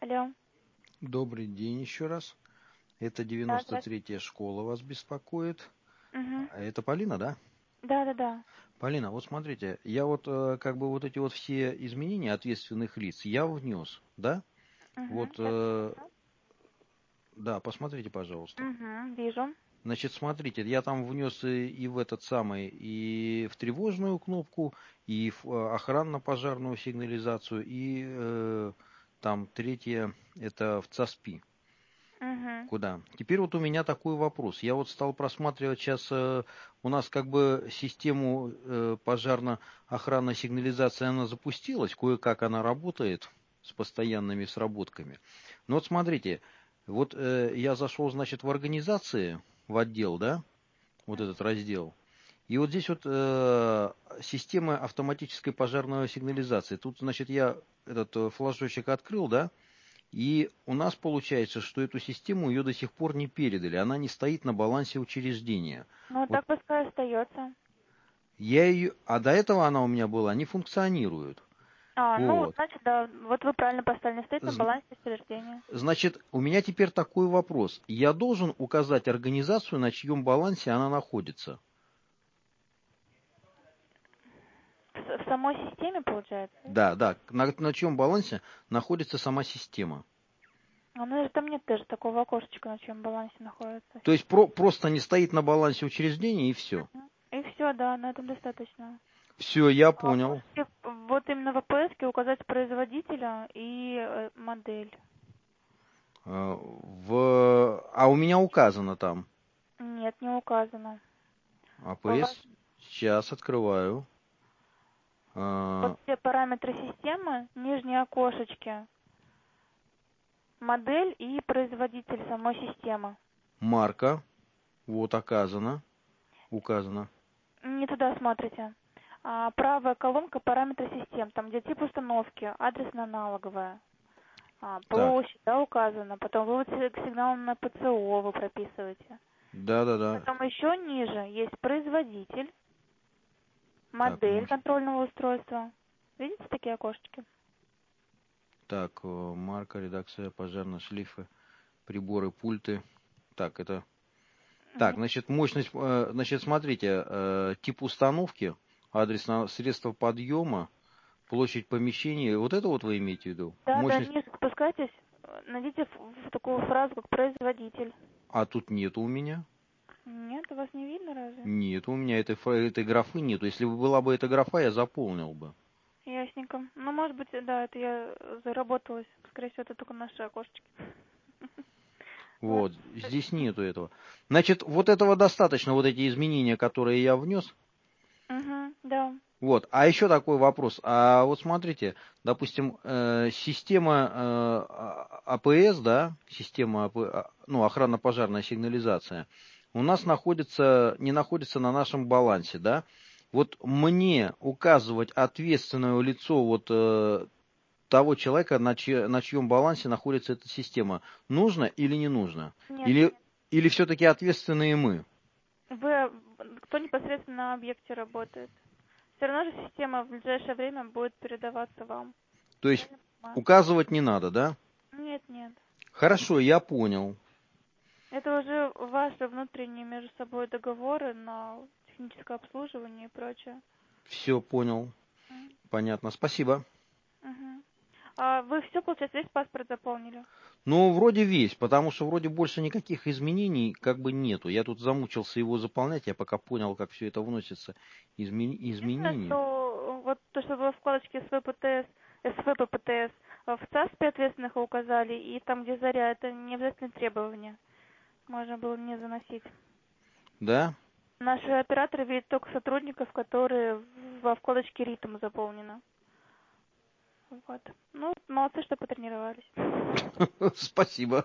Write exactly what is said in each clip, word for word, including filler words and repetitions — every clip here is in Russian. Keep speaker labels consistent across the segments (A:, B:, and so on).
A: Алло.
B: Добрый день еще раз. Это
A: Да,
B: девяносто
A: здравствуйте.
B: третья школа вас беспокоит.
A: Угу.
B: А Это Полина, да?
A: Да, да, да.
B: Полина, вот смотрите, я вот э, как бы вот эти вот все изменения ответственных лиц я внес, да?
A: Угу.
B: Вот,
A: Сейчас
B: э,
A: посмотрю.
B: да, посмотрите, пожалуйста.
A: Угу. Вижу.
B: Значит, смотрите, я там внес и, и в этот самый, и в тревожную кнопку, и в э, охранно-пожарную сигнализацию, и э, там третье, это в ЦАСПИ.
A: Угу.
B: Куда? Теперь вот у меня такой вопрос. Я вот стал просматривать сейчас, э, у нас как бы систему э, пожарно-охранной сигнализации, она запустилась, кое-как она работает с постоянными сработками. Но вот смотрите, вот э, я зашел, значит, в организации, в отдел, да, вот этот раздел. И вот здесь вот э, система автоматической пожарной сигнализации. Тут, значит, я этот э, флажочек открыл, да, и у нас получается, что эту систему ее до сих пор не передали. Она не стоит на балансе учреждения.
A: Ну,
B: Вот
A: так пускай остается.
B: я ее, а до этого она у меня была, не функционирует.
A: А, ну,
B: Вот.
A: значит, да, вот вы правильно поставили, стоит на
B: З-
A: балансе учреждения.
B: Значит, у меня теперь такой вопрос. Я должен указать организацию, на чьем балансе она находится?
A: В, в самой системе, получается?
B: Да, да. На, на чьем балансе находится сама система?
A: А, ну, там нет даже такого окошечка, на чем балансе находится.
B: То есть про, просто не стоит на балансе учреждения и все.
A: Мгм. И все, да, на этом достаточно.
B: Все, я
A: А,
B: понял.
A: можете вот именно в А П С указать производителя и э, модель.
B: Э, В... А у меня указано там.
A: Нет, не указано. У вас
B: А П С. Сейчас открываю.
A: вот
B: А,
A: все параметры системы, нижние окошечки, модель и производитель самой системы.
B: Марка. Вот оказано. Указано.
A: Не туда смотрите. А, правая колонка параметры систем, там где тип установки, адресно-аналоговая. А,
B: Так.
A: площадь, да, указана. Потом вывод си- сигнала на П Ц О вы прописываете.
B: Да-да-да.
A: Потом еще ниже есть производитель,
B: Так,
A: модель
B: может.
A: контрольного устройства. Видите такие окошечки?
B: Так, э, марка, редакция, пожарные шлифы, приборы, пульты. Так, это... Так,
A: Мгм.
B: значит, мощность... э, Значит, смотрите, э, тип установки, адрес на средства подъема, площадь помещения. Вот это вот вы имеете в виду?
A: Да, да,
B: Мощность...
A: ниже спускайтесь, э, найдите в, в такую фразу, как производитель.
B: А тут нету у меня.
A: Нет, у вас не видно разве?
B: Нет, у меня этой, фра- этой графы нету. Если бы была бы эта графа, я заполнил бы.
A: Ясненько. Ну, может быть, да, это я заработалась. Скорее всего, это только наши окошечки.
B: Вот, здесь нету этого. Значит, вот этого достаточно, вот эти изменения, которые я внес.
A: Угу, да.
B: Вот, а еще такой вопрос. А вот смотрите, допустим, э, система э, А П С, да, система, АП, а, ну, охранно-пожарная сигнализация, у нас находится, не находится на нашем балансе, да. Вот мне указывать ответственное лицо вот э, того человека, на, чье, на чьем балансе находится эта система, нужно или не нужно?
A: Нет,
B: Или, или все-таки ответственные мы?
A: вы, кто непосредственно на объекте работает. Все равно же система в ближайшее время будет передаваться вам.
B: То есть
A: Правильно понимаю?
B: указывать не надо, да?
A: Нет, нет.
B: Хорошо, я понял.
A: Это уже ваши внутренние между собой договоры на техническое обслуживание и прочее.
B: Все понял. Понятно. Спасибо.
A: Угу. А вы все, получается, весь паспорт заполнили?
B: Ну, вроде весь, потому что вроде больше никаких изменений как бы нету. Я тут замучился его заполнять, я пока понял, как все это вносится. Измен...
A: Единственное,
B: Изменения.
A: что вот то, что вы в вкладочке С В П Т С, С В П П Т С в ЦАСПе ответственных указали, и там, где заря, это не обязательно требования. Можно было не заносить.
B: Да?
A: Наши операторы видят только сотрудников, которые во вкладочке ритм заполнено. Вот. Ну, молодцы, что потренировались.
B: Спасибо.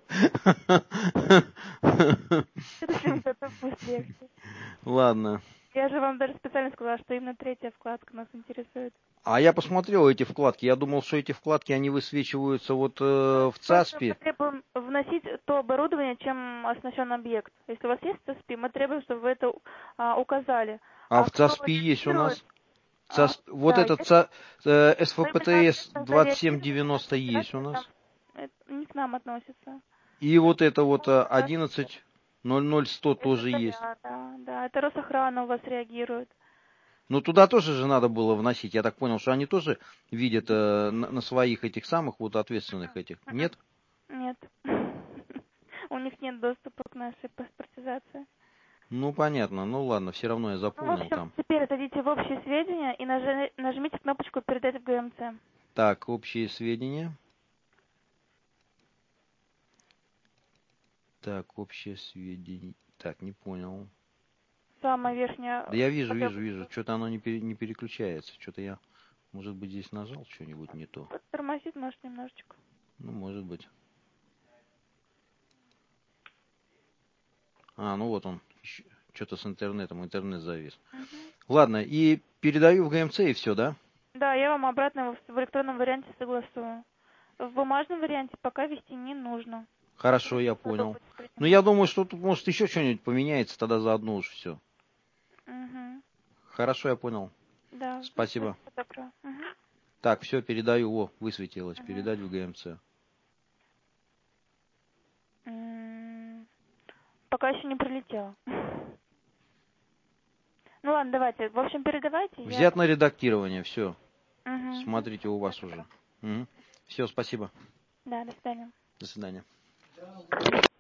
A: В следующем году пусть легче.
B: Ладно.
A: Я же вам даже специально сказала, что именно третья вкладка нас интересует.
B: А я посмотрел эти вкладки. Я думал, что эти вкладки, они высвечиваются вот э, в
A: Просто мы
B: ЦАСПе.
A: требуем вносить то оборудование, чем оснащен объект. Если у вас есть ЦАСПи, мы требуем, чтобы вы это а, указали.
B: А
A: А
B: в
A: кто
B: ЦАСПе есть у
A: реагирует?
B: нас.
A: А,
B: ЦАСП, вот
A: да,
B: этот
A: есть.
B: ца- э,
A: Вы именно
B: СФПТС
A: ответственно за
B: двадцать семь
A: реагирование на
B: девяносто есть у
A: операцию, там
B: нас.
A: э, не к нам относится.
B: И вот это вот одиннадцать ноль ноль сто тоже
A: Это
B: есть.
A: Да, да, да, это Росохрана у вас реагирует.
B: Ну, туда тоже же надо было вносить. Я так понял, что они тоже видят э, на, на своих этих самых вот ответственных этих. Нет?
A: Нет. У них нет доступа к нашей паспортизации.
B: Ну, понятно. Ну, ладно, все равно я
A: Ну, в
B: запомнил
A: общем,
B: там.
A: теперь отойдите в общие сведения и нажи- нажмите кнопочку «Передать в ГМЦ».
B: Так, общие сведения. Так, общие сведения. Так, не понял.
A: Самая верхняя.
B: Да я вижу, вижу, вижу. Что-то оно не, пере, не переключается. Что-то я, может быть, здесь нажал что-нибудь не то.
A: Тормозит, может, немножечко.
B: Ну, может быть. А, ну вот он. Что-то с интернетом. Интернет завис.
A: Угу.
B: Ладно, и передаю в ГМЦ и все, да?
A: Да, я вам обратно в электронном варианте согласую. В бумажном варианте пока вести не нужно.
B: Хорошо, я понял. Ну, я думаю, что тут может еще что-нибудь поменяется, тогда заодно уж все.
A: Угу.
B: Хорошо, я понял.
A: Да,
B: Спасибо.
A: добро. Угу.
B: Так, все, передаю. О, высветилось.
A: Угу.
B: Передать в ГМЦ.
A: М, Пока еще не прилетело. Ну ладно, давайте. В общем, передавайте. Я...
B: Взят на редактирование, все.
A: Угу.
B: Смотрите, у вас уже. Угу. Все, спасибо.
A: Да, до свидания.
B: До свидания.